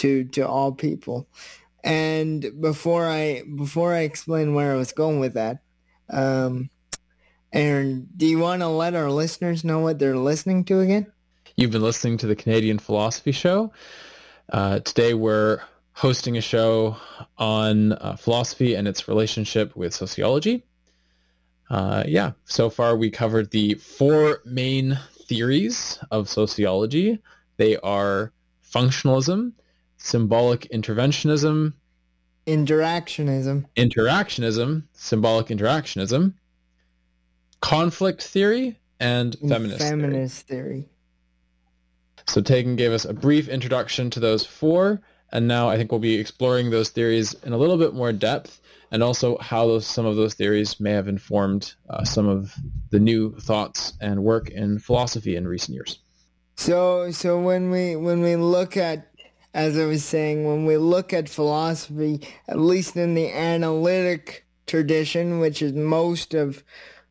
to all people. And before I explain where I was going with that, Aaron, do you want to let our listeners know what they're listening to again? You've been listening to the Canadian Philosophy Show. Today we're hosting a show on philosophy and its relationship with sociology. So far we covered the 4 main theories of sociology. They are functionalism, symbolic interventionism, interactionism, symbolic interactionism, conflict theory, and feminist theory. So Tegan gave us a brief introduction to those 4, and now I think we'll be exploring those theories in a little bit more depth, and also how some of those theories may have informed some of the new thoughts and work in philosophy in recent years. So when we look at, as I was saying, when we look at philosophy, at least in the analytic tradition, which is most of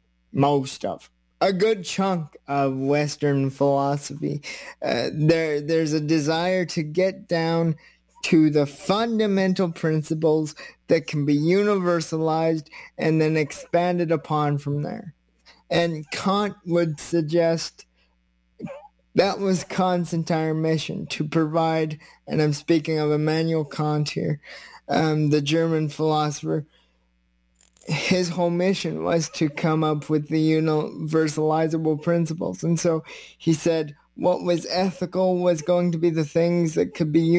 a good chunk of Western philosophy, there's a desire to get down to the fundamental principles that can be universalized and then expanded upon from there. And Kant would suggest that was Kant's entire mission, to provide, and I'm speaking of Immanuel Kant here, the German philosopher. His whole mission was to come up with the universalizable principles. And so he said what was ethical was going to be the things that could be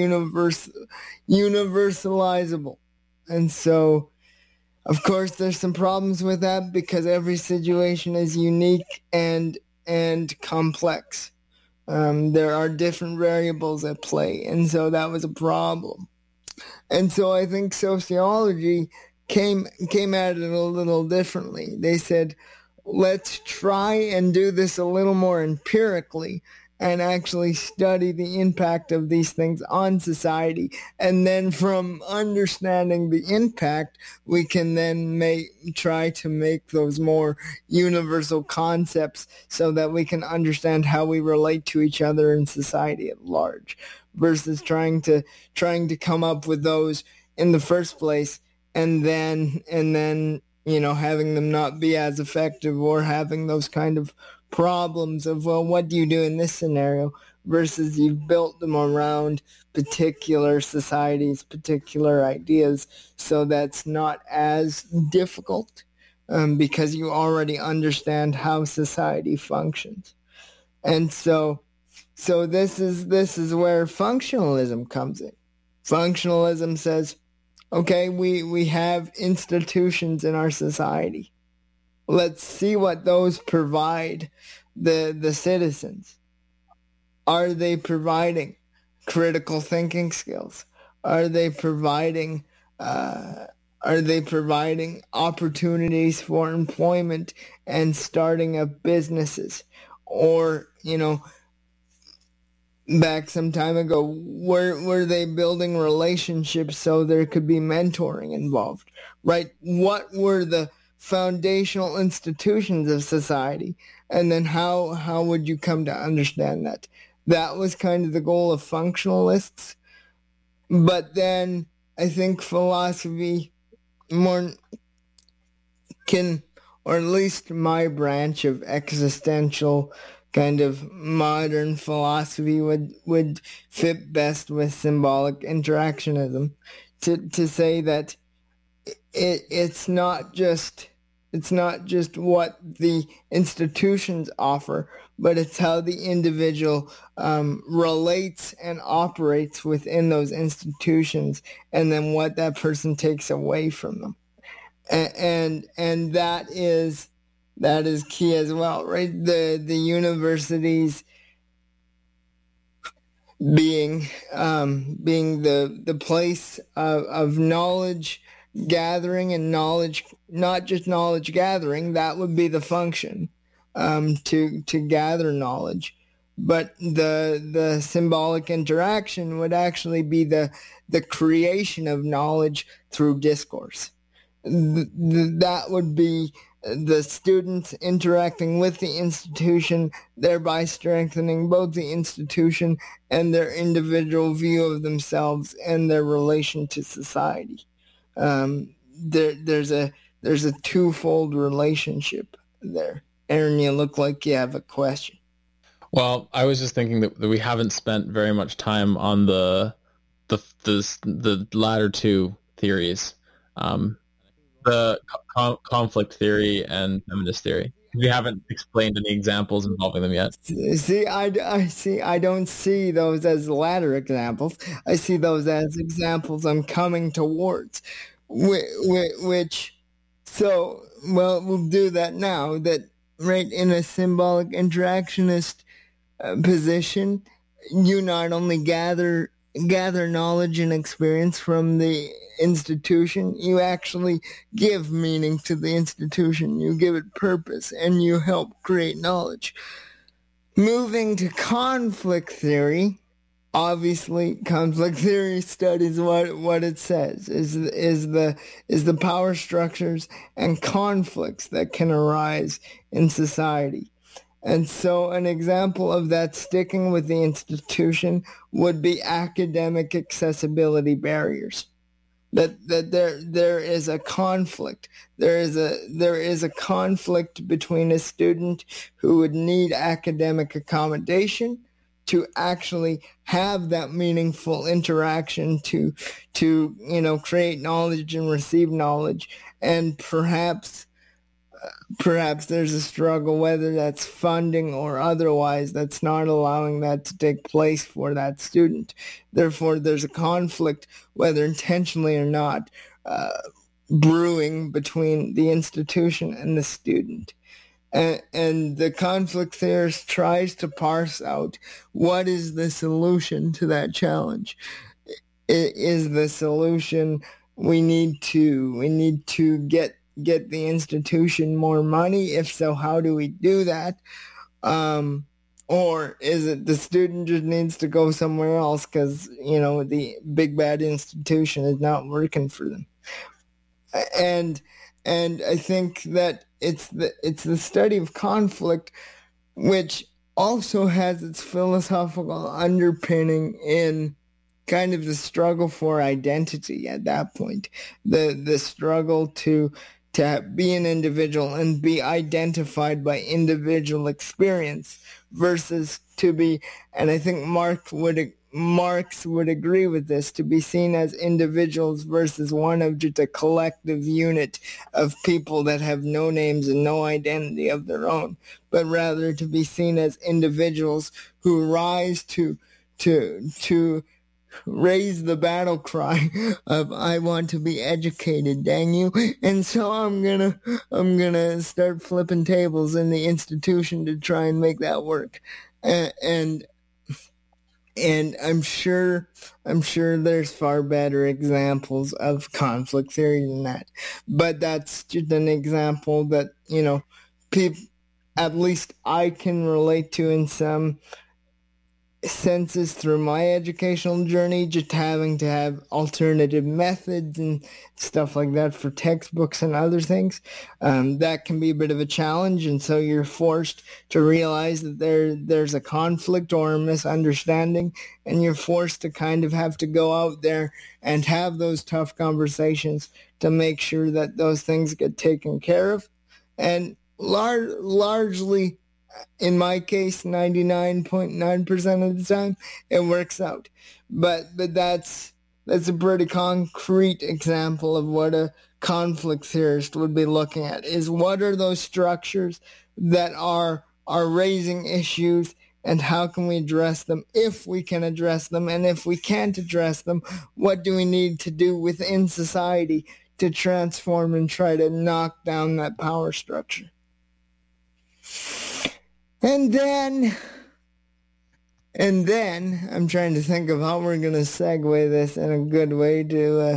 universalizable. And so, of course, there's some problems with that because every situation is unique and complex. There are different variables at play, and so that was a problem. And so I think sociology came at it a little differently. They said, let's try and do this a little more empirically and actually study the impact of these things on society. And then from understanding the impact, we can then try to make those more universal concepts so that we can understand how we relate to each other in society at large, versus trying to come up with those in the first place and then having them not be as effective, or having those kind of problems of, well, what do you do in this scenario, versus you've built them around particular societies, particular ideas, so that's not as difficult because you already understand how society functions. And so this is where functionalism comes in. Functionalism says, okay, we have institutions in our society. Let's see what those provide the citizens. Are they providing critical thinking skills? Are they providing opportunities for employment and starting up businesses? Or, back some time ago, were they building relationships so there could be mentoring involved, right? What were the foundational institutions of society? And then how would you come to understand that? That was kind of the goal of functionalists. But then I think philosophy more can, or at least my branch of existential kind of modern philosophy would fit best with symbolic interactionism, to say that it's not just what the institutions offer, but it's how the individual relates and operates within those institutions, and then what that person takes away from them, and that is key as well, right? The universities being the place of knowledge gathering, and knowledge, not just knowledge gathering, that would be the function, to gather knowledge, but the symbolic interaction would actually be the creation of knowledge through discourse. That would be the students interacting with the institution, thereby strengthening both the institution and their individual view of themselves and their relation to society. There's a twofold relationship there. Aaron, you look like you have a question. Well, I was just thinking that we haven't spent very much time on the latter two theories, the conflict theory and feminist theory. We haven't explained any examples involving them yet. See, I don't see those as latter examples. I see those as examples I'm coming towards, which, so, well, we'll do that now, that right in a symbolic interactionist position, you not only gather knowledge and experience from the institution, you actually give meaning to the institution, you give it purpose, and you help create knowledge. Moving to conflict theory, obviously conflict theory studies what it says is the power structures and conflicts that can arise in society. And so an example of that sticking with the institution would be academic accessibility barriers. That there is a conflict. There is a conflict between a student who would need academic accommodation to actually have that meaningful interaction to create knowledge and receive knowledge, and perhaps there's a struggle, whether that's funding or otherwise, that's not allowing that to take place for that student. Therefore, there's a conflict, whether intentionally or not, brewing between the institution and the student. And the conflict theorist tries to parse out what is the solution to that challenge. Is the solution we need to get the institution more money? If so, how do we do that? Or is it the student just needs to go somewhere else because, the big bad institution is not working for them? And I think that it's the study of conflict, which also has its philosophical underpinning in kind of the struggle for identity at that point, the struggle to be an individual and be identified by individual experience versus to be, and I think Marx would agree with this, to be seen as individuals versus one of just a collective unit of people that have no names and no identity of their own, but rather to be seen as individuals who rise to raise the battle cry of I want to be educated, dang you. And so I'm gonna start flipping tables in the institution to try and make that work. And I'm sure there's far better examples of conflict theory than that. But that's just an example that, people, at least I can relate to in some senses through my educational journey, just having to have alternative methods and stuff like that for textbooks and other things. That can be a bit of a challenge, and so you're forced to realize that there's a conflict or a misunderstanding, and you're forced to kind of have to go out there and have those tough conversations to make sure that those things get taken care of. And largely, in my case, 99.9% of the time, it works out. But that's a pretty concrete example of what a conflict theorist would be looking at, is what are those structures that are raising issues, and how can we address them, if we can address them, and if we can't address them, what do we need to do within society to transform and try to knock down that power structure. And then I'm trying to think of how we're going to segue this in a good way to,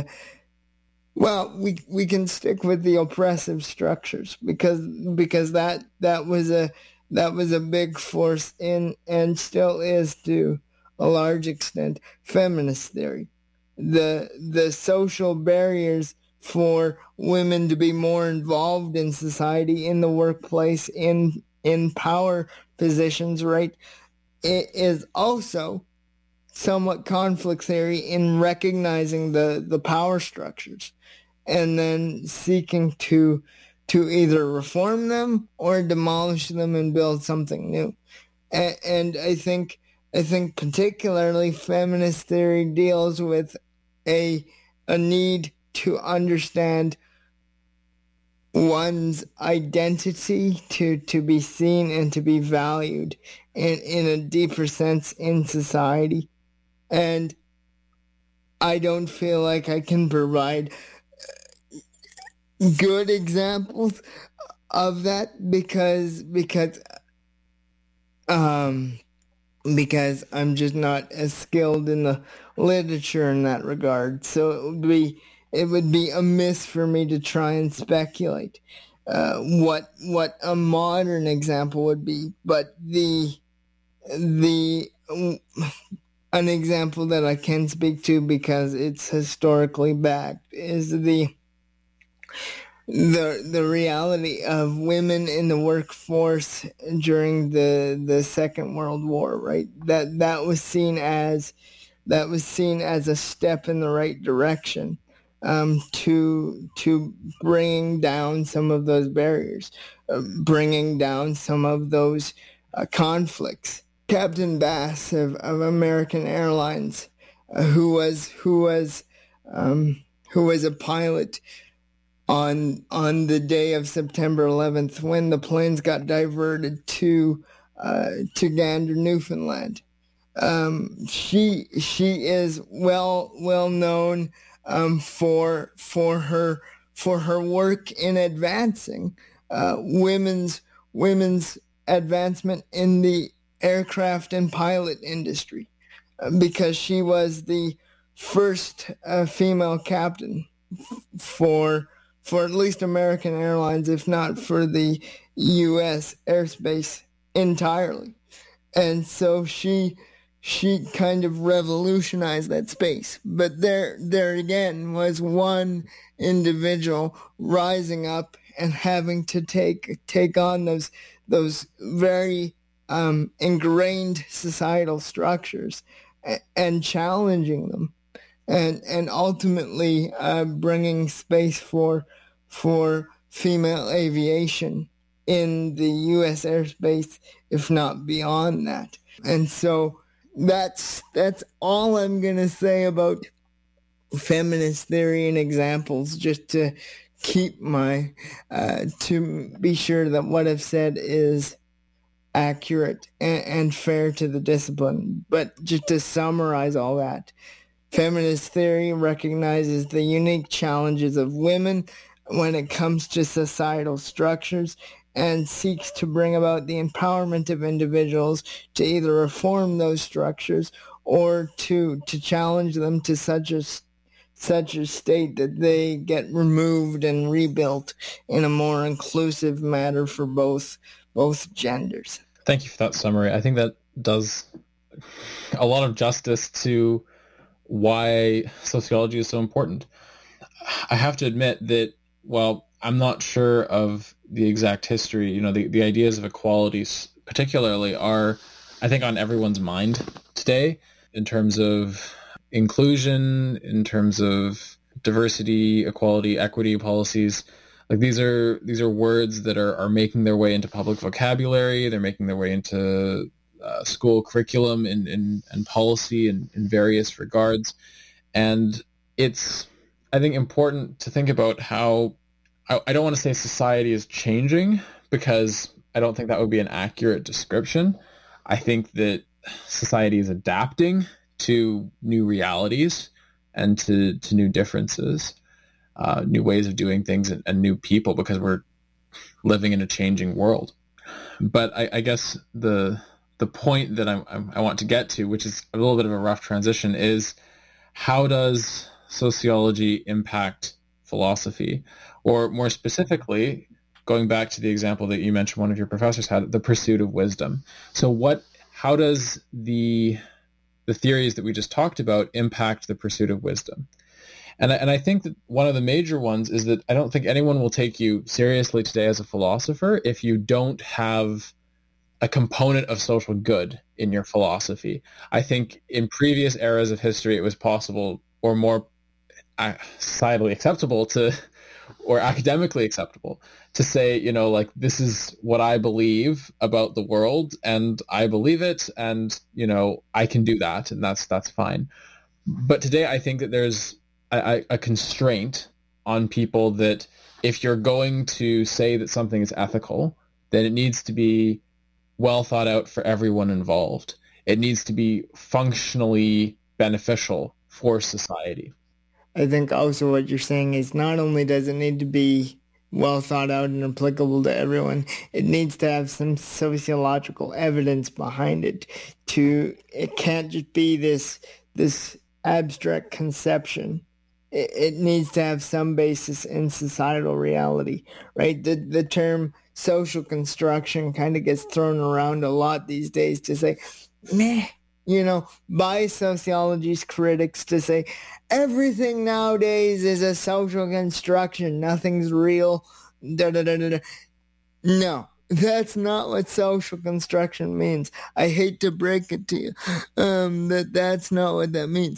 we can stick with the oppressive structures because that was a big force in, and still is to a large extent, feminist theory. The social barriers for women to be more involved in society, in the workplace, in power positions, right? It is also somewhat conflict theory in recognizing the power structures and then seeking to either reform them or demolish them and build something new. And I think particularly feminist theory deals with a need to understand one's identity, to be seen and to be valued in a deeper sense in society. And I don't feel like I can provide good examples of that because I'm just not as skilled in the literature in that regard. So it would be amiss for me to try and speculate what a modern example would be. But an example that I can speak to because it's historically backed is the reality of women in the workforce during the Second World War, right? That was seen as a step in the right direction to bringing down some of those barriers, bringing down some of those conflicts. Captain Bass of American Airlines, who was a pilot on the day of September 11th when the planes got diverted to Gander, Newfoundland. She is well known for her work in advancing women's advancement in the aircraft and pilot industry, because she was the first female captain for at least American Airlines, if not for the U.S. airspace entirely. And so she kind of revolutionized that space. But there again was one individual rising up and having to take on those very ingrained societal structures and challenging them, and ultimately bringing space for female aviation in the U.S. airspace, if not beyond that. And so that's all I'm going to say about feminist theory and examples, just to keep to be sure that what I've said is accurate and fair to the discipline. But just to summarize all that, feminist theory recognizes the unique challenges of women when it comes to societal structures and seeks to bring about the empowerment of individuals to either reform those structures or to challenge them to such a state that they get removed and rebuilt in a more inclusive manner for both genders. Thank you for that summary. I think that does a lot of justice to why sociology is so important. I have to admit that, while I'm not sure of the exact history, the ideas of equality particularly are, I think, on everyone's mind today in terms of inclusion, in terms of diversity, equality, equity policies. Like these are words that are making their way into public vocabulary. They're making their way into school curriculum and policy in various regards. And it's, I think, important to think about how, I don't want to say society is changing, because I don't think that would be an accurate description. I think that society is adapting to new realities and to new differences. New ways of doing things and new people, because we're living in a changing world. But I guess the point that I want to get to, which is a little bit of a rough transition, is how does sociology impact philosophy? Or more specifically, going back to the example that you mentioned one of your professors had, the pursuit of wisdom. So how does the theories that we just talked about impact the pursuit of wisdom? And I think that one of the major ones is that I don't think anyone will take you seriously today as a philosopher if you don't have a component of social good in your philosophy. I think in previous eras of history, it was possible or more societally acceptable or academically acceptable to say, like, this is what I believe about the world and I believe it, and, I can do that, and that's fine. But today I think that there's a constraint on people that if you're going to say that something is ethical, then it needs to be well thought out for everyone involved. It needs to be functionally beneficial for society. I think also what you're saying is not only does it need to be well thought out and applicable to everyone, it needs to have some sociological evidence behind it. It can't just be this abstract conception. It needs to have some basis in societal reality, right? The term social construction kind of gets thrown around a lot these days to say, meh, by sociology's critics, to say everything nowadays is a social construction, nothing's real, da-da-da-da-da. No, that's not what social construction means. I hate to break it to you, that's not what that means.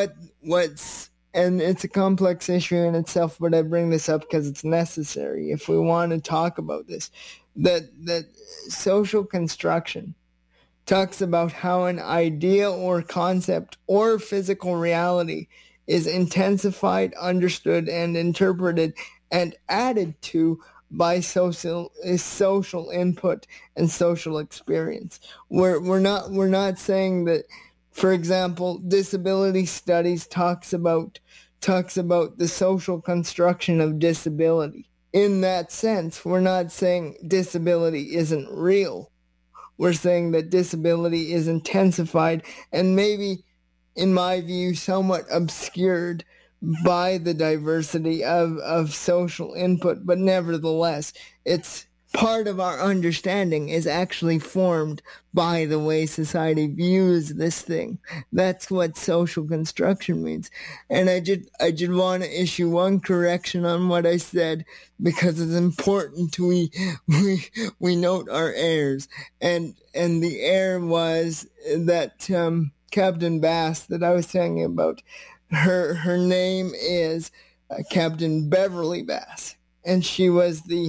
And it's a complex issue in itself, but I bring this up because it's necessary if we want to talk about this. That social construction talks about how an idea or concept or physical reality is intensified, understood, and interpreted and added to by social input and social experience. We're not saying that. For example, disability studies talks about the social construction of disability. In that sense, we're not saying disability isn't real. We're saying that disability is intensified and maybe, in my view, somewhat obscured by the diversity of social input, but nevertheless, it's part of our understanding is actually formed by the way society views this thing. That's what social construction means. And I just want to issue one correction on what I said, because it's important we note our errors. And the error was that Captain Bass that I was telling you about, her name is Captain Beverly Bass, and she was the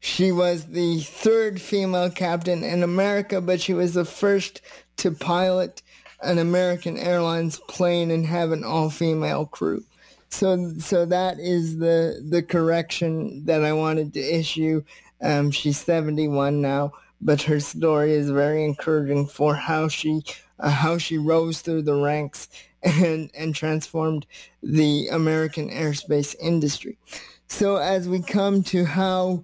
third female captain in America, but she was the first to pilot an American Airlines plane and have an all-female crew. So that is the correction that I wanted to issue. She's 71 now, but her story is very encouraging for how she rose through the ranks and transformed the American airspace industry. So as we come to how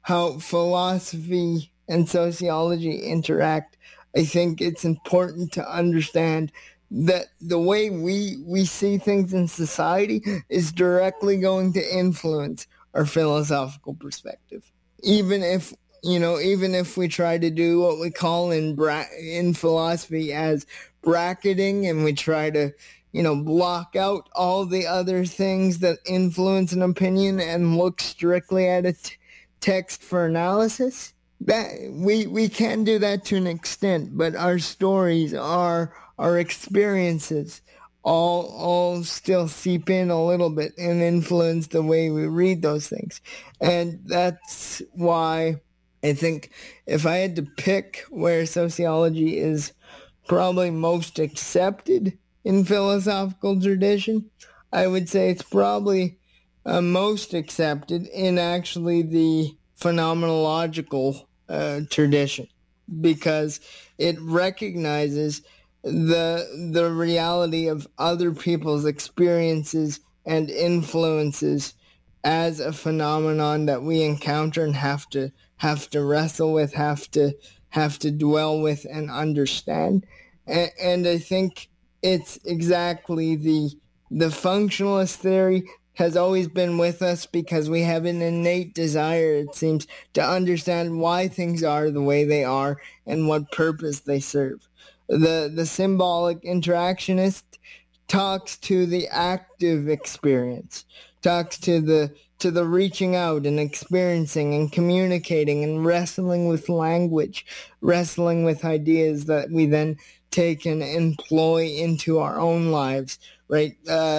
philosophy and sociology interact, I think it's important to understand that the way we see things in society is directly going to influence our philosophical perspective. Even if we try to do what we call in philosophy as bracketing, and we try to block out all the other things that influence an opinion and look strictly at a text for analysis, that we can do that to an extent, but our stories, our experiences all still seep in a little bit and influence the way we read those things. And that's why I think if I had to pick where sociology is probably most accepted in philosophical tradition, I would say it's probably most accepted in actually the phenomenological tradition, because it recognizes the reality of other people's experiences and influences as a phenomenon that we encounter and have to wrestle with, have to dwell with and understand. And I think it's exactly the functionalist theory has always been with us, because we have an innate desire, it seems, to understand why things are the way they are and what purpose they serve. The symbolic interactionist talks to the active experience, talks to the reaching out and experiencing and communicating and wrestling with language, wrestling with ideas that we then take and employ into our own lives, right?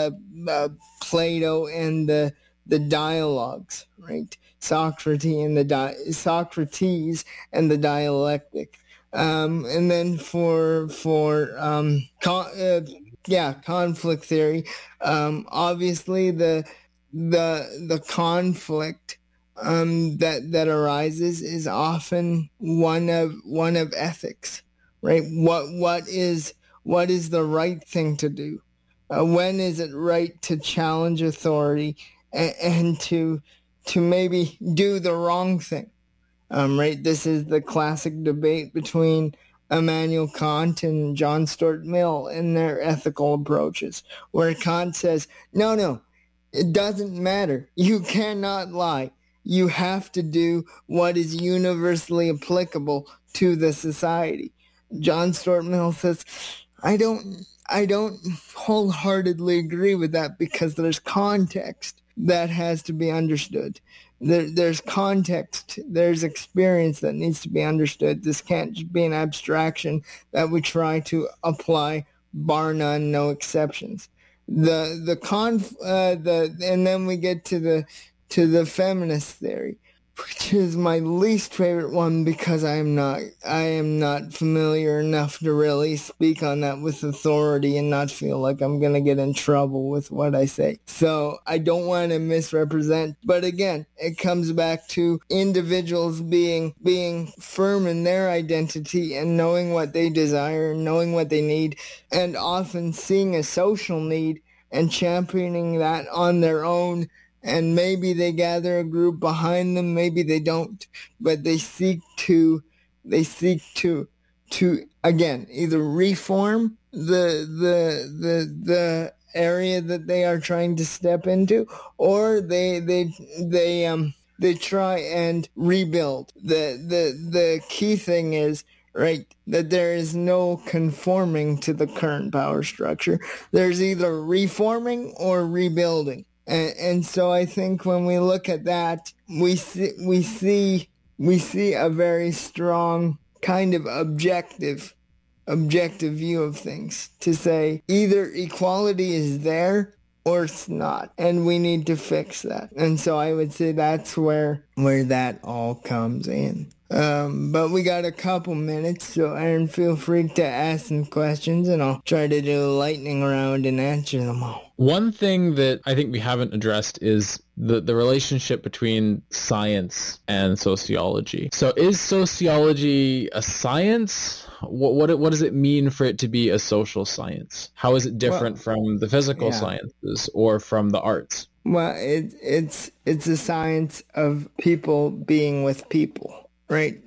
Plato and the dialogues, right? Socrates and the dialectic. And then for conflict theory, obviously the conflict that arises is often one of ethics, right? What is the right thing to do? When is it right to challenge authority and to maybe do the wrong thing? Right? This is the classic debate between Immanuel Kant and John Stuart Mill in their ethical approaches, where Kant says, no, it doesn't matter. You cannot lie. You have to do what is universally applicable to the society. John Stuart Mill says, I don't wholeheartedly agree with that, because there's context that has to be understood. There's context, there's experience that needs to be understood. This can't just be an abstraction that we try to apply, bar none, no exceptions. And then we get to the feminist theory, which is my least favorite one, because I am not familiar enough to really speak on that with authority and not feel like I'm going to get in trouble with what I say. So I don't want to misrepresent. But again, it comes back to individuals being firm in their identity and knowing what they desire, knowing what they need, and often seeing a social need and championing that on their own. And maybe they gather a group behind them, maybe they don't, but they seek to again either reform the area that they are trying to step into, or they try and rebuild. The key thing is, right, that there is no conforming to the current power structure. There's either reforming or rebuilding. And so I think when we look at that, we see a very strong kind of objective view of things, to say either equality is there or it's not, and we need to fix that. And so I would say that's where that all comes in. But we got a couple minutes, so Aaron, feel free to ask some questions, and I'll try to do a lightning round and answer them all. One thing that I think we haven't addressed is the relationship between science and sociology. So is sociology a science? What does it mean for it to be a social science? How is it different from the physical sciences or from the arts? Well, it's a science of people being with people. Right,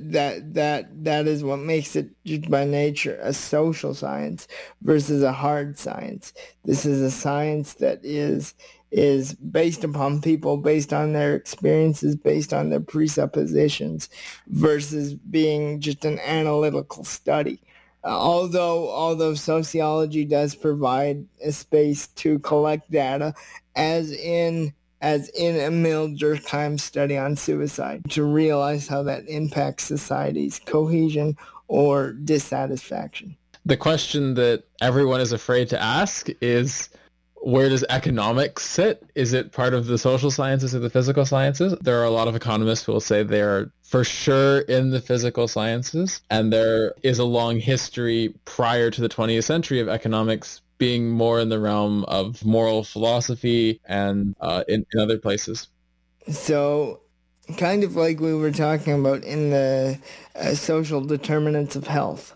that is what makes it, just by nature, a social science versus a hard science. This is a science that is based upon people, based on their experiences, based on their presuppositions, versus being just an analytical study. Although sociology does provide a space to collect data, as in Emil Durkheim's study on suicide, to realize how that impacts society's cohesion or dissatisfaction. The question that everyone is afraid to ask is, where does economics sit? Is it part of the social sciences or the physical sciences? There are a lot of economists who will say they are for sure in the physical sciences, and there is a long history prior to the 20th century of economics being more in the realm of moral philosophy and in other places. So kind of like we were talking about in the social determinants of health.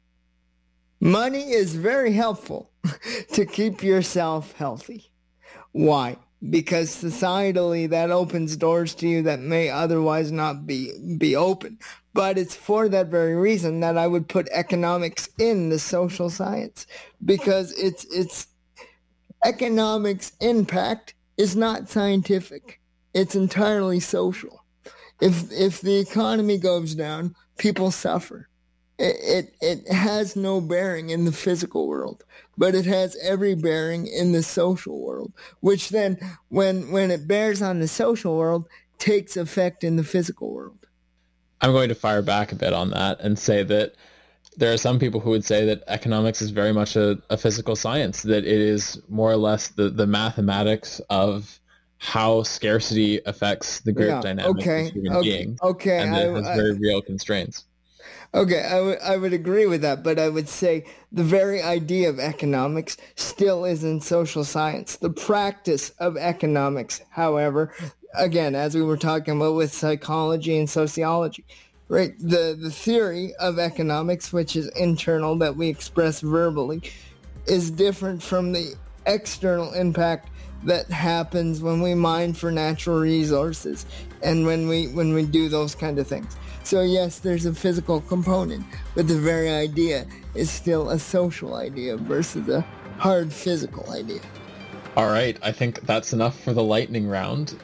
Money is very helpful to keep yourself healthy. Why? Because societally that opens doors to you that may otherwise not be open. But it's for that very reason that I would put economics in the social science, because it's economics impact is not scientific. It's entirely social. If the economy goes down, people suffer. it has no bearing in the physical world, but it has every bearing in the social world, which then, when it bears on the social world, takes effect in the physical world. I'm going to fire back a bit on that and say that there are some people who would say that economics is very much a physical science, that it is more or less the mathematics of how scarcity affects the group dynamics of human beings. And that it has very real constraints. Okay, I would agree with that, but I would say the very idea of economics still isn't social science. The practice of economics, however, again, as we were talking about with psychology and sociology, right? The theory of economics, which is internal, that we express verbally, is different from the external impact that happens when we mine for natural resources and when we do those kind of things. So yes, there's a physical component, but the very idea is still a social idea versus a hard physical idea. All right, I think that's enough for the lightning round.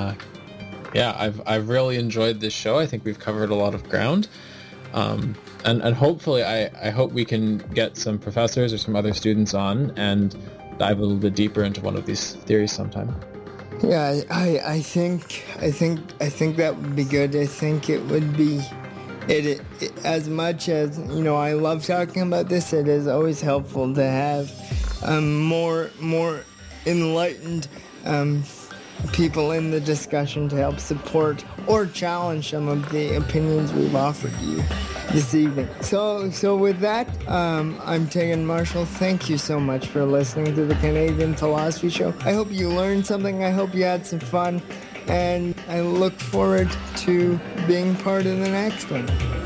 I've really enjoyed this show. I think we've covered a lot of ground. And hopefully I hope we can get some professors or some other students on and dive a little bit deeper into one of these theories sometime. Yeah, I think that would be good. I think it would be it as much as, I love talking about this, it is always helpful to have more enlightened people in the discussion to help support or challenge some of the opinions we've offered you this evening. So with that, I'm Tegan Marshall. Thank you so much for listening to the Canadian Philosophy Show. I hope you learned something. I hope you had some fun. And I look forward to being part of the next one.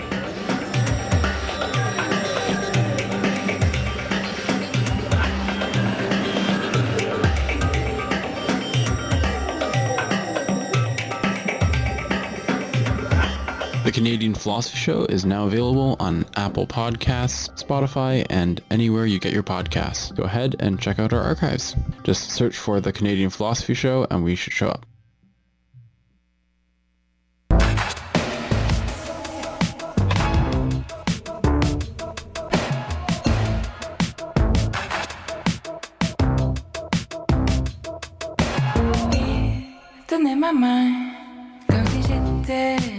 The Canadian Philosophy Show is now available on Apple Podcasts, Spotify, and anywhere you get your podcasts. Go ahead and check out our archives. Just search for The Canadian Philosophy Show and we should show up. Tenez ma main comme si j'étais